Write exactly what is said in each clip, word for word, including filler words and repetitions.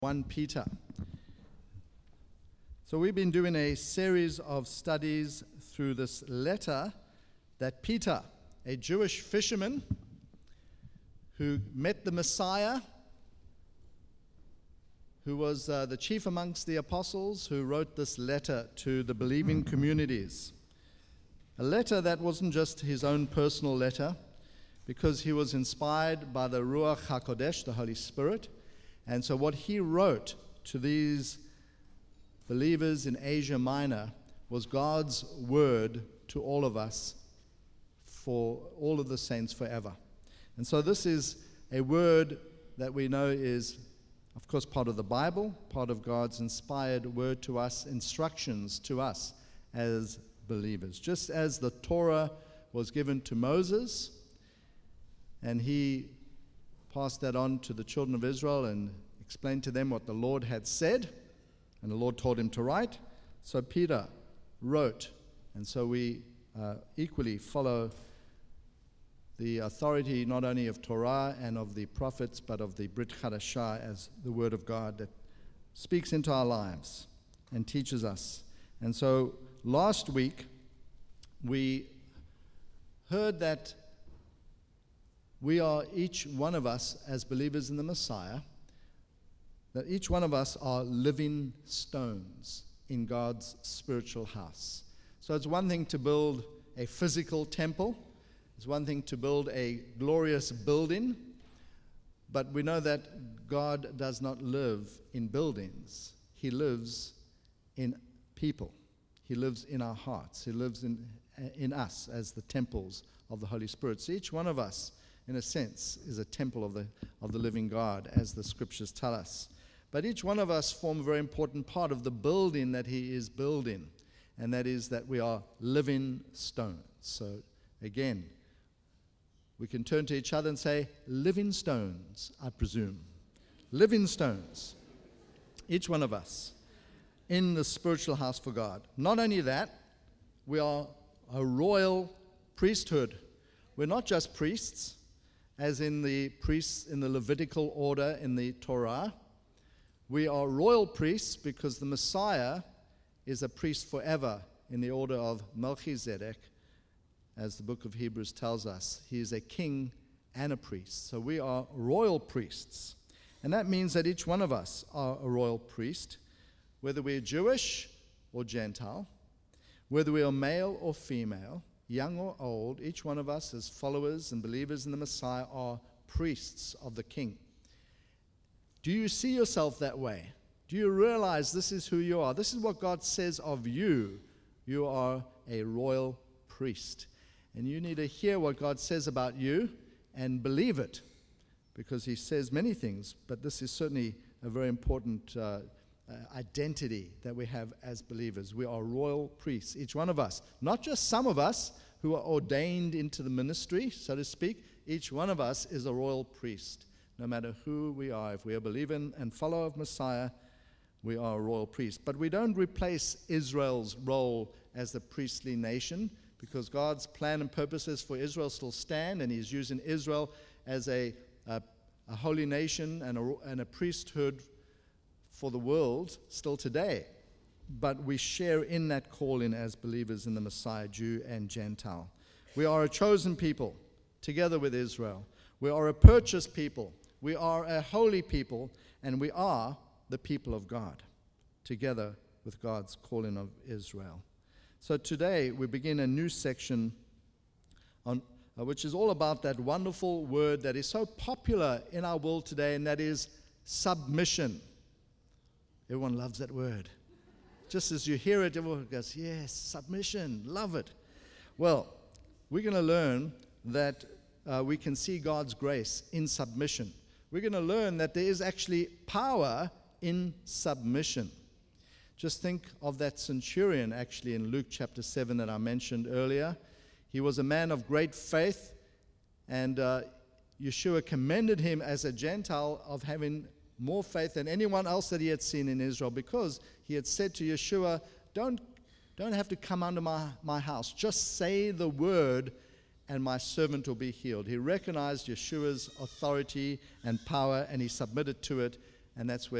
First Peter. So we've been doing a series of studies through this letter that Peter, a Jewish fisherman who met the Messiah, who was uh, the chief amongst the apostles, who wrote this letter to the believing communities. A letter that wasn't just his own personal letter, because he was inspired by the Ruach HaKodesh, the Holy Spirit. And so what he wrote to these believers in Asia Minor was God's word to all of us, for all of the saints forever. And so this is a word that we know is, of course, part of the Bible, part of God's inspired word to us, instructions to us as believers. Just as the Torah was given to Moses, and he passed that on to the children of Israel and explained to them what the Lord had said, and the Lord told him to write. So Peter wrote, and so we uh, equally follow the authority not only of Torah and of the prophets, but of the Brit Chadashah as the word of God that speaks into our lives and teaches us. And so last week we heard that we are, each one of us as believers in the Messiah, that each one of us are living stones in God's spiritual house. So it's one thing to build a physical temple. It's one thing to build a glorious building. But we know that God does not live in buildings. He lives in people. He lives in our hearts. He lives in, in us as the temples of the Holy Spirit. So each one of us, in a sense, is a temple of the of the living God, as the scriptures tell us. But each one of us form a very important part of the building that he is building, and that is that we are living stones. So again, we can turn to each other and say, living stones, I presume. Living stones. Each one of us in the spiritual house for God. Not only that, we are a royal priesthood. We're not just priests, as in the priests in the Levitical order in the Torah. We are royal priests because the Messiah is a priest forever in the order of Melchizedek, as the book of Hebrews tells us. He is a king and a priest. So we are royal priests. And that means that each one of us are a royal priest, whether we're Jewish or Gentile, whether we are male or female, young or old. Each one of us as followers and believers in the Messiah are priests of the King. Do you see yourself that way? Do you realize this is who you are? This is what God says of you. You are a royal priest. And you need to hear what God says about you and believe it, because he says many things, but this is certainly a very important uh, uh, identity that we have as believers. We are royal priests, each one of us. Not just some of us who are ordained into the ministry, so to speak. Each one of us is a royal priest, no matter who we are. If we are believing and follower of Messiah, we are a royal priest. But we don't replace Israel's role as the priestly nation, because God's plan and purposes for Israel still stand, and he's using Israel as a, a, a holy nation and a, and a priesthood for the world still today. But we share in that calling as believers in the Messiah, Jew and Gentile. We are a chosen people together with Israel. We are a purchased people. We are a holy people, and we are the people of God together with God's calling of Israel. So today we begin a new section on uh, which is all about that wonderful word that is so popular in our world today, and that is submission. Everyone loves that word. Just as you hear it, everyone goes, yes, submission, love it. Well, we're going to learn that uh, we can see God's grace in submission. We're going to learn that there is actually power in submission. Just think of that centurion actually in Luke chapter seven that I mentioned earlier. He was a man of great faith, and uh, Yeshua commended him as a Gentile of having more faith than anyone else that he had seen in Israel, because he had said to Yeshua, don't, don't have to come under my, my house. Just say the word and my servant will be healed. He recognized Yeshua's authority and power, and he submitted to it, and that's where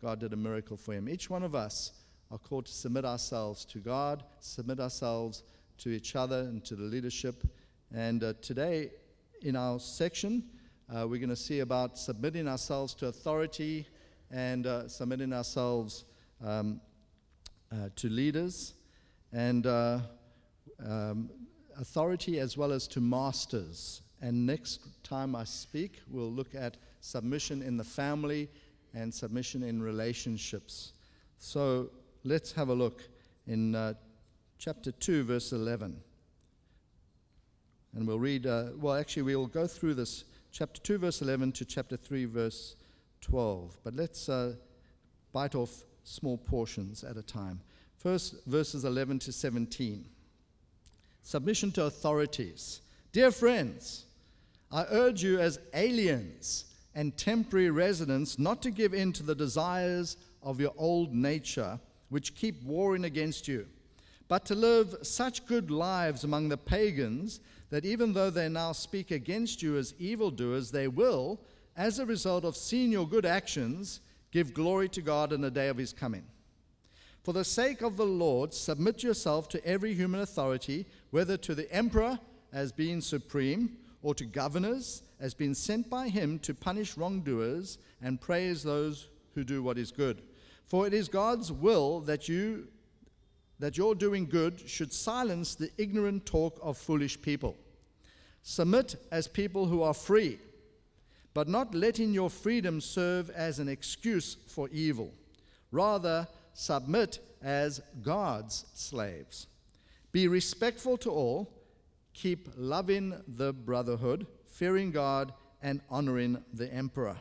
God did a miracle for him. Each one of us are called to submit ourselves to God, submit ourselves to each other and to the leadership. And uh, today in our section, uh, we're going to see about submitting ourselves to authority and uh, submitting ourselves um, uh, to leaders and uh, um, authority as well as to masters. And next time I speak, we'll look at submission in the family and submission in relationships. So let's have a look in uh, chapter two, verse eleven. And we'll read, uh, well, actually, we'll go through this, chapter two, verse eleven to chapter three, verse twelve. But let's uh, bite off small portions at a time. First, verses eleven to seventeen. Submission to authorities. Dear friends, I urge you as aliens and temporary residents not to give in to the desires of your old nature, which keep warring against you, but to live such good lives among the pagans that even though they now speak against you as evildoers, they will, as a result of seeing your good actions, give glory to God in the day of his coming. For the sake of the Lord, submit yourself to every human authority, whether to the emperor as being supreme, or to governors as being sent by him to punish wrongdoers and praise those who do what is good. For it is God's will that you that your doing good should silence the ignorant talk of foolish people. Submit as people who are free, but not letting your freedom serve as an excuse for evil. Rather, submit as God's slaves. Be respectful to all. Keep loving the brotherhood, fearing God, and honoring the emperor.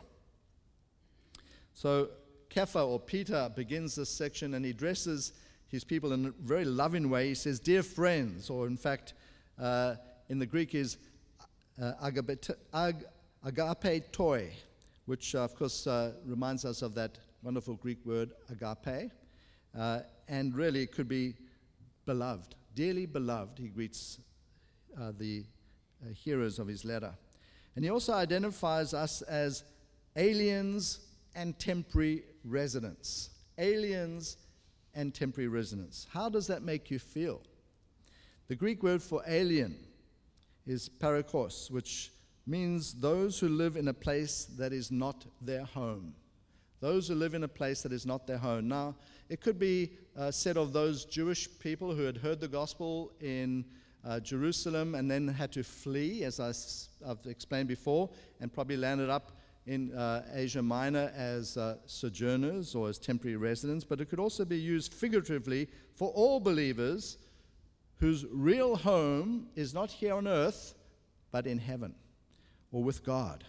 So Kepha, or Peter, begins this section and he addresses his people in a very loving way. He says, dear friends, or in fact, uh, in the Greek is uh, agape, ag, agape toi, which uh, of course uh, reminds us of that wonderful Greek word agape, uh, and really it could be beloved, dearly beloved. He greets uh, the uh, hearers of his letter. And he also identifies us as aliens and temporary residents. Aliens and temporary residents. How does that make you feel? The Greek word for alien is parakos, which means those who live in a place that is not their home. Those who live in a place that is not their home. Now, it could be uh, said of those Jewish people who had heard the gospel in uh, Jerusalem and then had to flee, as I, I've explained before, and probably landed up in uh, Asia Minor as uh, sojourners or as temporary residents, but it could also be used figuratively for all believers whose real home is not here on earth, but in heaven or with God.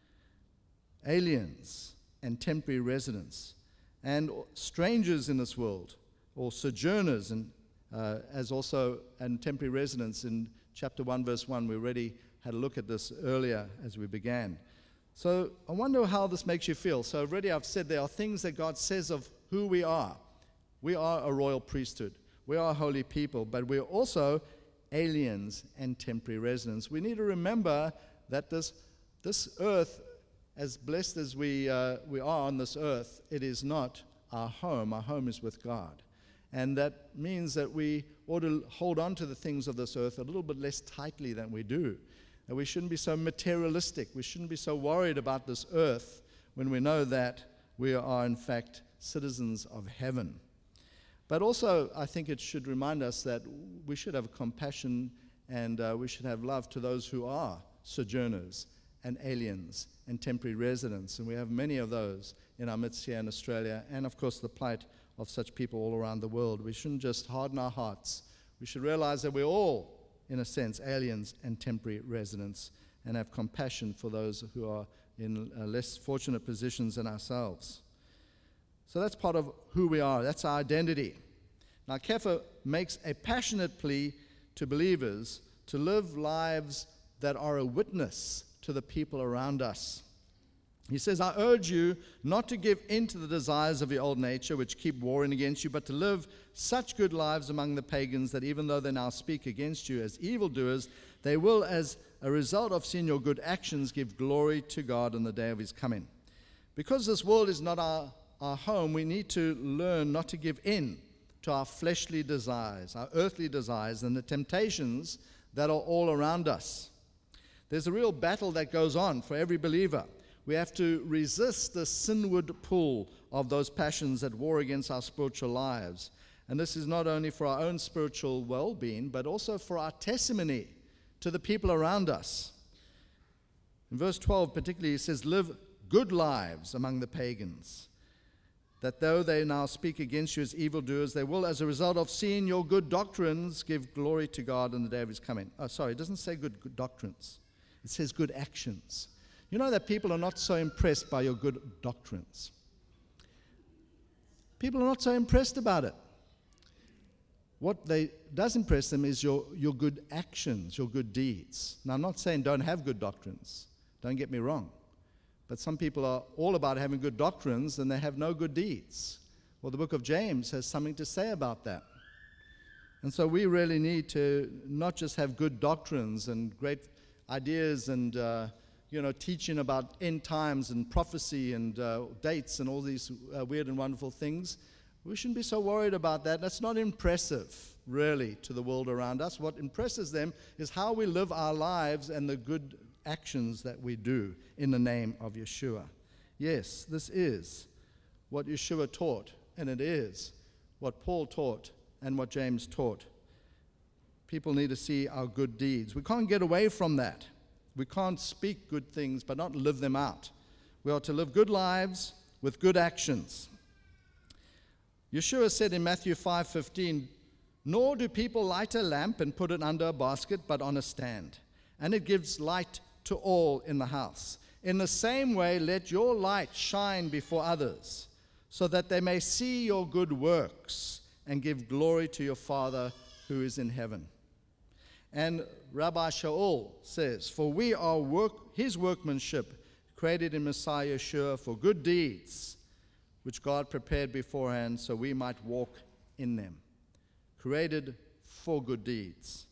Aliens and temporary residents and strangers in this world, or sojourners, and uh, as also and temporary residents. In chapter one, verse one, we already had a look at this earlier as we began. So I wonder how this makes you feel. So already I've said there are things that God says of who we are. We are a royal priesthood. We are a holy people, but we're also aliens and temporary residents. We need to remember that this, this earth, as blessed as we, uh, we are on this earth, it is not our home. Our home is with God. And that means that we ought to hold on to the things of this earth a little bit less tightly than we do. That we shouldn't be so materialistic. We shouldn't be so worried about this earth when we know that we are, in fact, citizens of heaven. But also, I think it should remind us that we should have compassion and uh, we should have love to those who are sojourners and aliens and temporary residents. And we have many of those in our midst here in Australia, and of course the plight of such people all around the world. We shouldn't just harden our hearts. We should realize that we're all, in a sense, aliens and temporary residents, and have compassion for those who are in uh, less fortunate positions than ourselves. So that's part of who we are. That's our identity. Now, Kepha makes a passionate plea to believers to live lives that are a witness to the people around us. He says, I urge you not to give in to the desires of your old nature, which keep warring against you, but to live such good lives among the pagans that even though they now speak against you as evildoers, they will, as a result of seeing your good actions, give glory to God on the day of his coming. Because this world is not our, our home, we need to learn not to give in to our fleshly desires, our earthly desires, and the temptations that are all around us. There's a real battle that goes on for every believer. We have to resist the sinward pull of those passions that war against our spiritual lives. And this is not only for our own spiritual well-being, but also for our testimony to the people around us. In verse twelve particularly, it says, live good lives among the pagans, that though they now speak against you as evildoers, they will, as a result of seeing your good doctrines, give glory to God in the day of his coming. Oh, sorry, it doesn't say good, good doctrines. It says good actions. You know that people are not so impressed by your good doctrines. People are not so impressed about it. What they does impress them is your, your good actions, your good deeds. Now, I'm not saying don't have good doctrines. Don't get me wrong. But some people are all about having good doctrines and they have no good deeds. Well, the book of James has something to say about that. And so we really need to not just have good doctrines and great ideas and, uh, you know, teaching about end times and prophecy and uh, dates and all these uh, weird and wonderful things. We shouldn't be so worried about that. That's not impressive, really, to the world around us. What impresses them is how we live our lives and the good actions that we do in the name of Yeshua. Yes, this is what Yeshua taught, and it is what Paul taught and what James taught. People need to see our good deeds. We can't get away from that. We can't speak good things but not live them out. We are to live good lives with good actions. Yeshua said in Matthew five fifteen, nor do people light a lamp and put it under a basket, but on a stand, and it gives light to all in the house. In the same way, let your light shine before others, so that they may see your good works and give glory to your Father who is in heaven. And Rabbi Shaul says, for we are work, his workmanship, created in Messiah Yeshua for good deeds, which God prepared beforehand so we might walk in them. Created for good deeds.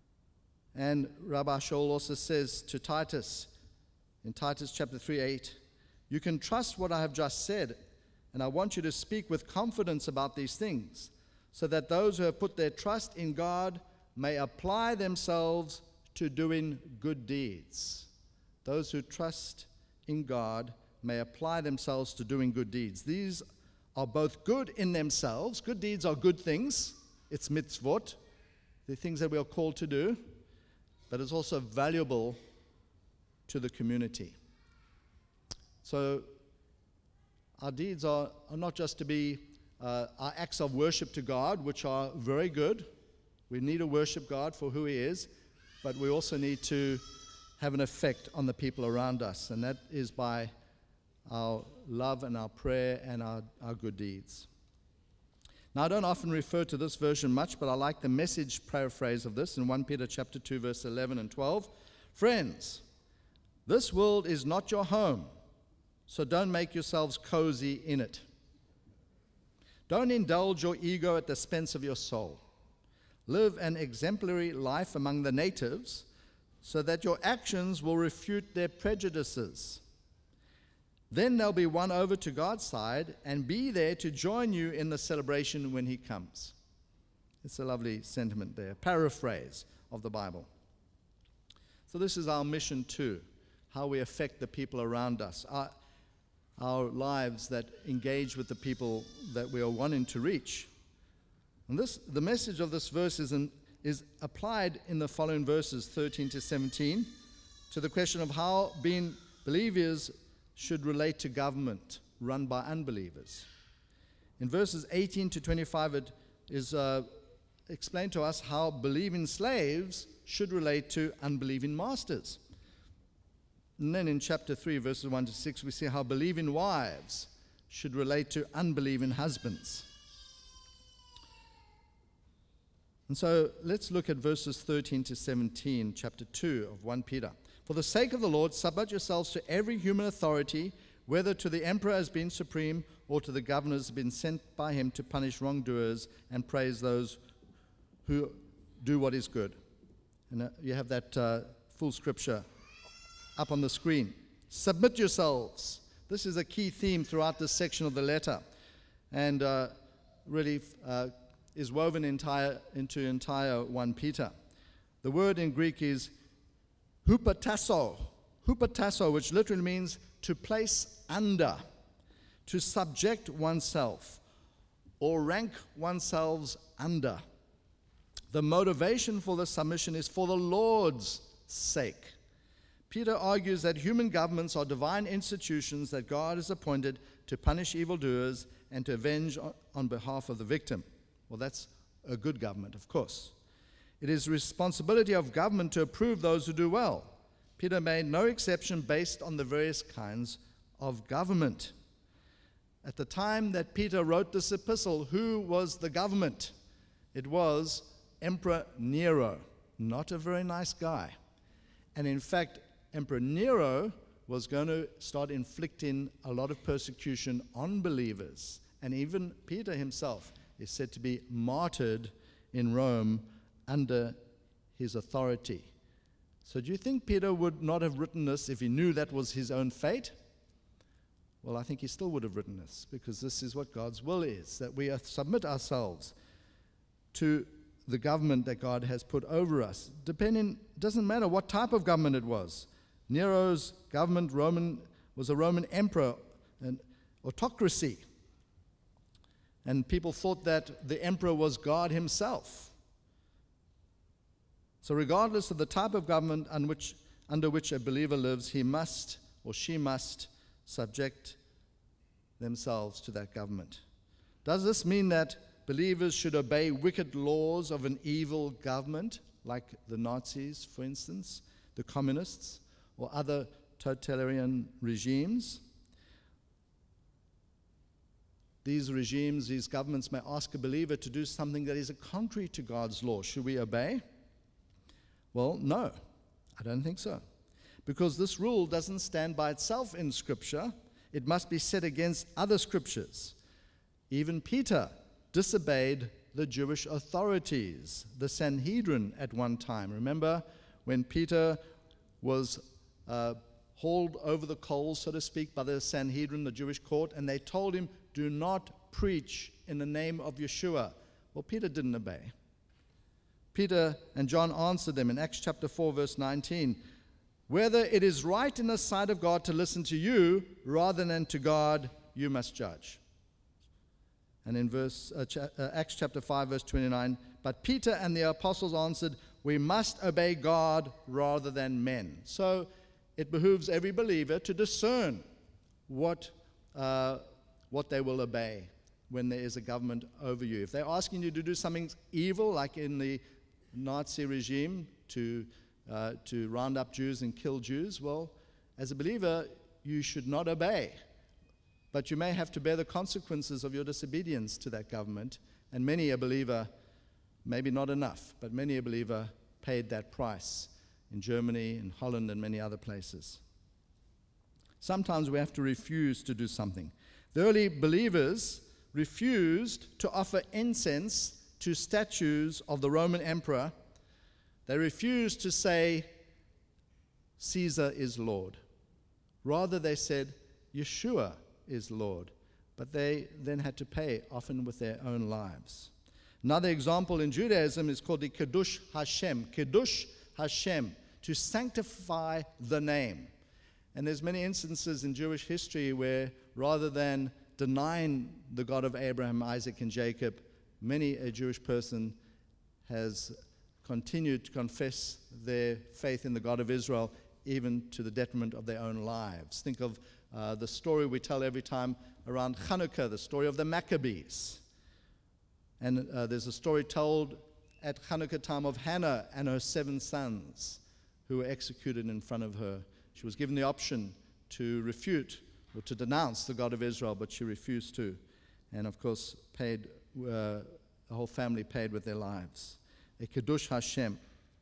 And Rabbi Shaul also says to Titus, in Titus chapter three eight, you can trust what I have just said, and I want you to speak with confidence about these things, so that those who have put their trust in God may apply themselves to doing good deeds. Those who trust in God may apply themselves to doing good deeds. These are both good in themselves. Good deeds are good things. It's mitzvot. They're things that we are called to do. But it's also valuable to the community. So our deeds are, are not just to be uh, our acts of worship to God, which are very good. We need to worship God for who he is, but we also need to have an effect on the people around us, and that is by our love and our prayer and our, our good deeds. Now, I don't often refer to this version much, but I like the Message paraphrase of this in First Peter chapter two, verse eleven and twelve. Friends, this world is not your home, so don't make yourselves cozy in it. Don't indulge your ego at the expense of your soul. Live an exemplary life among the natives so that your actions will refute their prejudices. Then they'll be won over to God's side and be there to join you in the celebration when he comes. It's a lovely sentiment there, paraphrase of the Bible. So this is our mission too, how we affect the people around us, our, our lives that engage with the people that we are wanting to reach. And this, the message of this verse is, in, is applied in the following verses, thirteen to seventeen, to the question of how being believers should relate to government run by unbelievers. In verses eighteen to twenty-five, it is uh, explained to us how believing slaves should relate to unbelieving masters. And then in chapter three, verses one to six, we see how believing wives should relate to unbelieving husbands. And so let's look at verses thirteen to seventeen, chapter two of First Peter. For the sake of the Lord, submit yourselves to every human authority, whether to the emperor as being supreme or to the governors as being sent by him to punish wrongdoers and praise those who do what is good. And uh, you have that uh, full scripture up on the screen. Submit yourselves This is a key theme throughout this section of the letter, and uh, really uh, is woven entire, into entire First Peter. The word in Greek is hupotasso, hupotasso, which literally means to place under, to subject oneself, or rank oneself under. The motivation for this submission is for the Lord's sake. Peter argues that human governments are divine institutions that God has appointed to punish evildoers and to avenge on behalf of the victim. Well, that's a good government, of course. It is the responsibility of government to approve those who do well. Peter made no exception based on the various kinds of government. At the time that Peter wrote this epistle, who was the government? It was Emperor Nero, not a very nice guy. And in fact, Emperor Nero was going to start inflicting a lot of persecution on believers. And even Peter himself is said to be martyred in Rome under his authority. So do you think Peter would not have written this if he knew that was his own fate? Well, I think he still would have written this, because this is what God's will is, that we submit ourselves to the government that God has put over us. Depending, doesn't matter what type of government it was. Nero's government, Roman, was a Roman emperor, an autocracy. And people thought that the emperor was God himself. So regardless of the type of government under which, under which a believer lives, he must or she must subject themselves to that government. Does this mean that believers should obey wicked laws of an evil government, like the Nazis, for instance, the communists, or other totalitarian regimes? These regimes, these governments may ask a believer to do something that is contrary to God's law. Should we obey? Well, no, I don't think so. Because this rule doesn't stand by itself in Scripture. It must be set against other Scriptures. Even Peter disobeyed the Jewish authorities, the Sanhedrin at one time. Remember when Peter was uh, hauled over the coals, so to speak, by the Sanhedrin, the Jewish court, and they told him, do not preach in the name of Yeshua. Well, Peter didn't obey. Peter and John answered them in Acts chapter four, verse nineteen, whether it is right in the sight of God to listen to you rather than to God, you must judge. And in verse uh, cha- uh, Acts chapter five, verse twenty-nine, but Peter and the apostles answered, we must obey God rather than men. So it behooves every believer to discern what, uh, what they will obey when there is a government over you. If they're asking you to do something evil, like in the Nazi regime, to, uh, to round up Jews and kill Jews, well, as a believer, you should not obey. But you may have to bear the consequences of your disobedience to that government. And many a believer, maybe not enough, but many a believer paid that price in Germany, in Holland, and many other places. Sometimes we have to refuse to do something. The early believers refused to offer incense to statues of the Roman emperor. They refused to say, Caesar is Lord. Rather, they said, Yeshua is Lord. But they then had to pay, often with their own lives. Another example in Judaism is called the Kiddush Hashem. Kiddush Hashem, to sanctify the name. And there's many instances in Jewish history where rather than denying the God of Abraham, Isaac, and Jacob, many a Jewish person has continued to confess their faith in the God of Israel, even to the detriment of their own lives. Think of uh, the story we tell every time around Hanukkah, the story of the Maccabees. And uh, there's a story told at Hanukkah time of Hannah and her seven sons who were executed in front of her. She was given the option to refute or to denounce the God of Israel, but she refused to. And of course, paid, uh, the whole family paid with their lives. A Kiddush Hashem.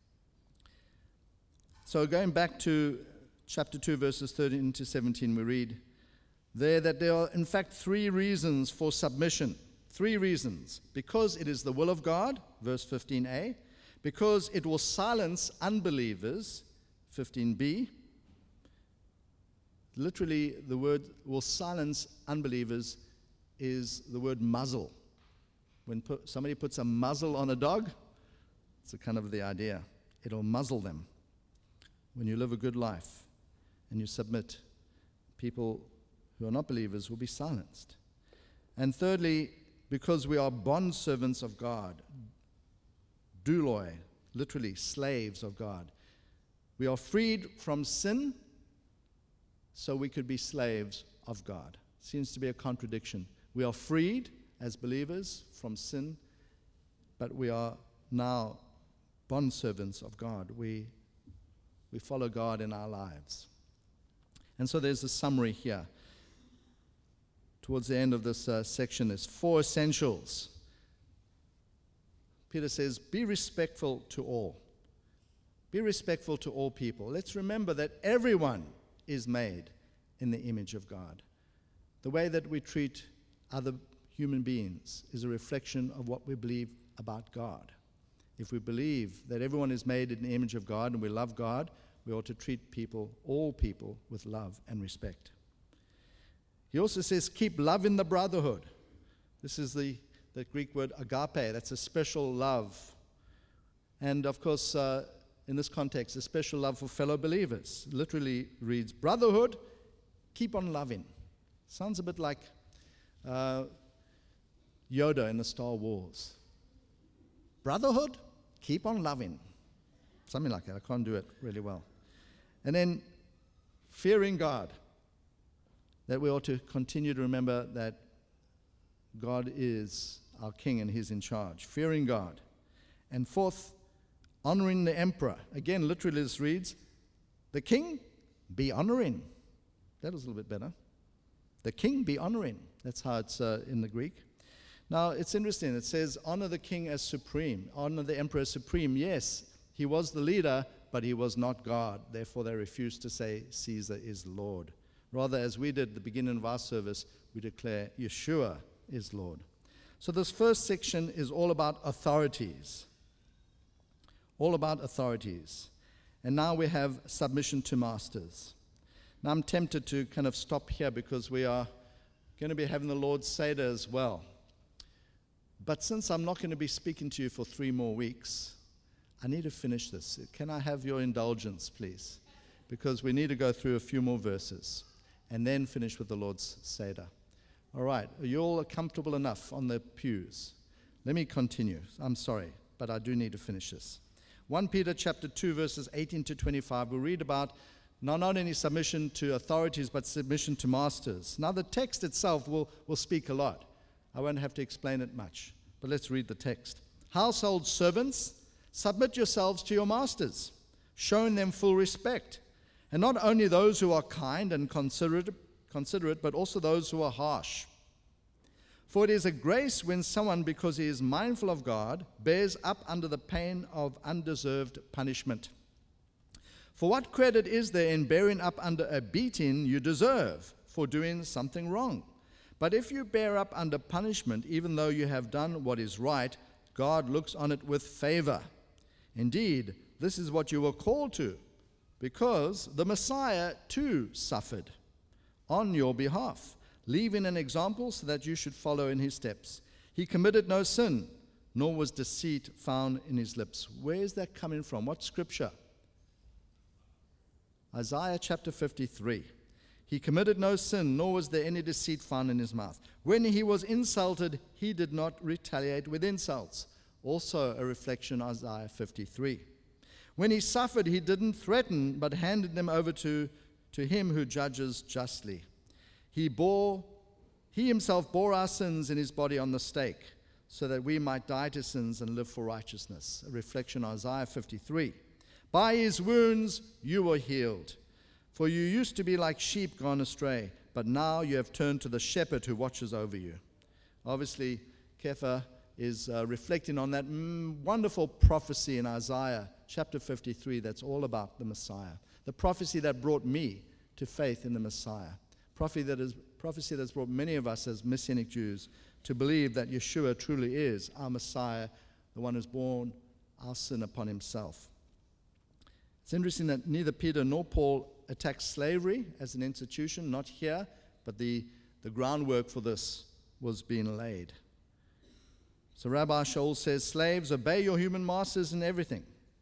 So going back to chapter two, verses thirteen to seventeen, we read there that there are in fact three reasons for submission. Three reasons. Because it is the will of God, verse fifteen a. Because it will silence unbelievers, fifteen b. literally the word will silence unbelievers is the word muzzle. When put, somebody puts a muzzle on a dog, it's a kind of the idea. It'll muzzle them. When you live a good life and you submit, people who are not believers will be silenced. And thirdly, because we are bondservants of God, douloi, literally slaves of God, we are freed from sin so we could be slaves of God. Seems to be a contradiction. We are freed as believers from sin, but we are now bondservants of God. We, we follow God in our lives. And so there's a summary here. Towards the end of this uh, section, there's four essentials. Peter says, be respectful to all. Be respectful to all people. Let's remember that everyone is made in the image of God. The way that we treat other human beings is a reflection of what we believe about God. If we believe that everyone is made in the image of God and we love God, we ought to treat people, all people, with love and respect. He also says, keep love in the brotherhood. This is the, the Greek word agape. That's a special love. And of course, uh, in this context, a special love for fellow believers. Literally reads, brotherhood, keep on loving. Sounds a bit like uh, Yoda in the Star Wars. Brotherhood, keep on loving. Something like that. I can't do it really well. And then fearing God. That we ought to continue to remember that God is our King and He's in charge. Fearing God. And fourth, honoring the emperor. Again, literally this reads, the king be honoring. That was a little bit better. The king be honoring. That's how it's uh, in the Greek. Now, it's interesting. It says, honor the king as supreme. Honor the emperor as supreme. Yes, he was the leader, but he was not God. Therefore, they refused to say Caesar is Lord. Rather, as we did at the beginning of our service, we declare Yeshua is Lord. So this first section is all about authorities. All about authorities. And now we have submission to masters. Now I'm tempted to kind of stop here because we are going to be having the Lord's Seder as well. But since I'm not going to be speaking to you for three more weeks, I need to finish this. Can I have your indulgence, please? Because we need to go through a few more verses and then finish with the Lord's Seder. All right, are you all comfortable enough on the pews? Let me continue. I'm sorry, but I do need to finish this. First Peter chapter two, verses eighteen to twenty-five, we read about not only submission to authorities, but submission to masters. Now, the text itself will, will speak a lot. I won't have to explain it much, but let's read the text. Household servants, submit yourselves to your masters, showing them full respect. And not only those who are kind and considerate, considerate, but also those who are harsh. For it is a grace when someone, because he is mindful of God, bears up under the pain of undeserved punishment. For what credit is there in bearing up under a beating you deserve for doing something wrong? But if you bear up under punishment, even though you have done what is right, God looks on it with favor. Indeed, this is what you were called to, because the Messiah too suffered on your behalf, leaving an example so that you should follow in his steps. He committed no sin, nor was deceit found in his lips. Where is that coming from? What scripture? Isaiah chapter fifty-three. He committed no sin, nor was there any deceit found in his mouth. When he was insulted, he did not retaliate with insults. Also a reflection of Isaiah fifty-three. When he suffered, he didn't threaten, but handed them over to, to him who judges justly. He bore, he himself bore our sins in his body on the stake, so that we might die to sins and live for righteousness. A reflection of Isaiah fifty-three. By his wounds you were healed. For you used to be like sheep gone astray, but now you have turned to the shepherd who watches over you. Obviously, Kepha is uh, reflecting on that mm, wonderful prophecy in Isaiah chapter fifty-three that's all about the Messiah. The prophecy that brought me to faith in the Messiah. Prophecy that is prophecy that's brought many of us as Messianic Jews to believe that Yeshua truly is our Messiah, the one who's borne our sin upon himself. It's interesting that neither Peter nor Paul attacked slavery as an institution, not here, but the, the groundwork for this was being laid. So Rabbi Shaul says, slaves, obey your human masters in everything.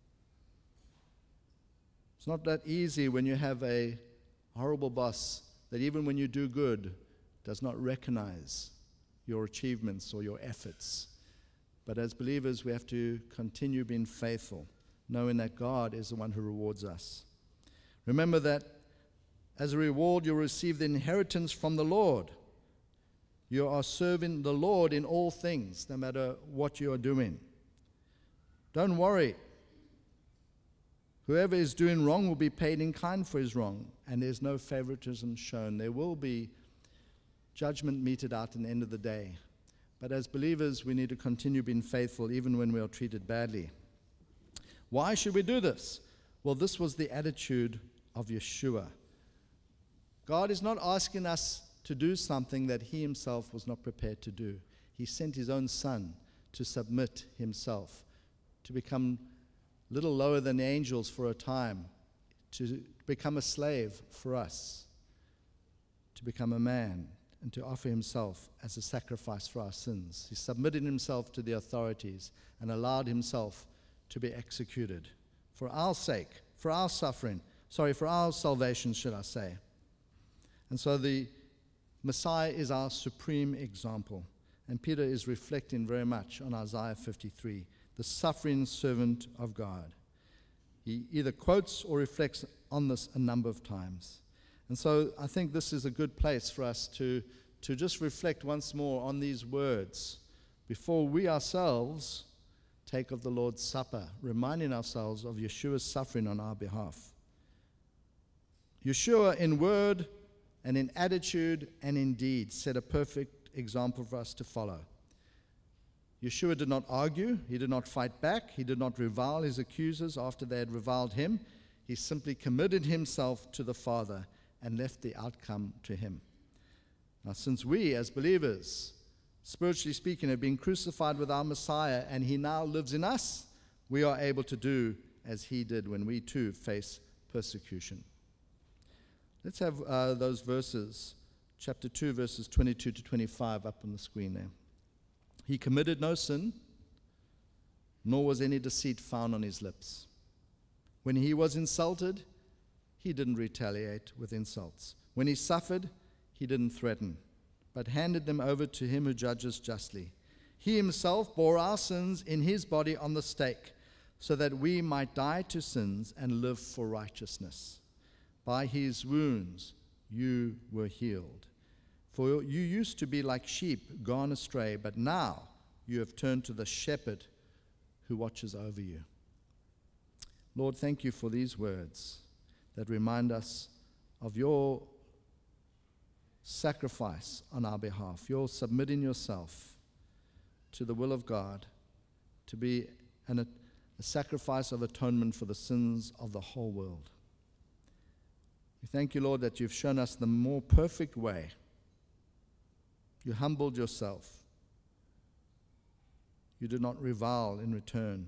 It's not that easy when you have a horrible boss that even when you do good, does not recognize your achievements or your efforts. But as believers, we have to continue being faithful, knowing that God is the one who rewards us. Remember that as a reward, you'll receive the inheritance from the Lord. You are serving the Lord in all things, no matter what you are doing. Don't worry. Whoever is doing wrong will be paid in kind for his wrong, and there's no favoritism shown. There will be judgment meted out in the end of the day. But as believers, we need to continue being faithful even when we are treated badly. Why should we do this? Well, this was the attitude of Yeshua. God is not asking us to do something that he himself was not prepared to do. He sent his own son to submit himself, to become a little lower than the angels for a time, to become a slave for us, to become a man, and to offer himself as a sacrifice for our sins. He submitted himself to the authorities and allowed himself to be executed for our sake, for our suffering, sorry, for our salvation, should I say. And so the Messiah is our supreme example. And Peter is reflecting very much on Isaiah fifty-three, the suffering servant of God. He either quotes or reflects on this a number of times. And so I think this is a good place for us to, to just reflect once more on these words before we ourselves take of the Lord's Supper, reminding ourselves of Yeshua's suffering on our behalf. Yeshua in word and in attitude and in deed set a perfect example for us to follow. Yeshua did not argue, he did not fight back, he did not revile his accusers after they had reviled him. He simply committed himself to the Father and left the outcome to him. Now, since we as believers, spiritually speaking, have been crucified with our Messiah and he now lives in us, we are able to do as he did when we too face persecution. Let's have uh, those verses, chapter two, verses twenty-two to twenty-five up on the screen there. He committed no sin, nor was any deceit found on his lips. When he was insulted, he didn't retaliate with insults. When he suffered, he didn't threaten, but handed them over to him who judges justly. He himself bore our sins in his body on the stake, so that we might die to sins and live for righteousness. By his wounds you were healed. For you used to be like sheep gone astray, but now you have turned to the shepherd who watches over you. Lord, thank you for these words that remind us of your sacrifice on our behalf, your submitting yourself to the will of God to be an, a sacrifice of atonement for the sins of the whole world. We thank you, Lord, that you've shown us the more perfect way. You humbled yourself. You did not revile in return.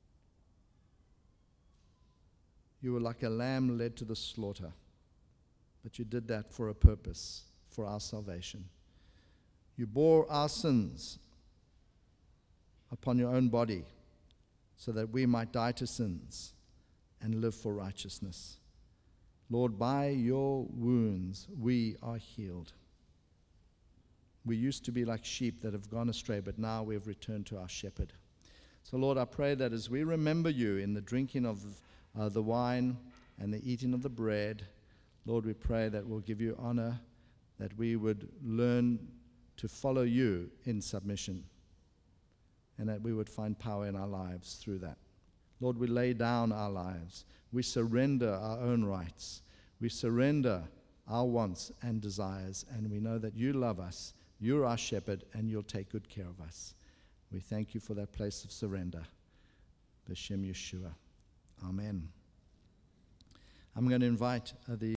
You were like a lamb led to the slaughter, but you did that for a purpose, for our salvation. You bore our sins upon your own body so that we might die to sins and live for righteousness. Lord, by your wounds we are healed. We used to be like sheep that have gone astray, but now we have returned to our shepherd. So, Lord, I pray that as we remember you in the drinking of uh, the wine and the eating of the bread, Lord, we pray that we'll give you honor, that we would learn to follow you in submission, and that we would find power in our lives through that. Lord, we lay down our lives. We surrender our own rights. We surrender our wants and desires, and we know that you love us. You're our shepherd, and you'll take good care of us. We thank you for that place of surrender. B'Shem Yeshua. Amen. I'm going to invite uh, the